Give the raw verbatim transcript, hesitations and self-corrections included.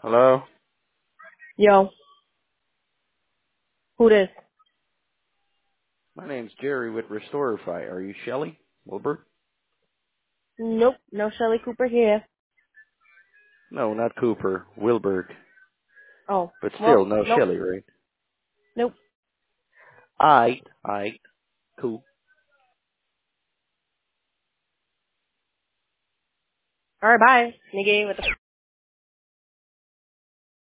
Hello? Yo, who this? My name's Jerry with Restorify. Are you Shelly Wilbert? Nope, no Shelly Cooper here. No, not Cooper. Wilbert. Oh, But still, well, no nope, Shelly, right? nope. Aight. Aight. Cool. Alright, bye. Nigga with the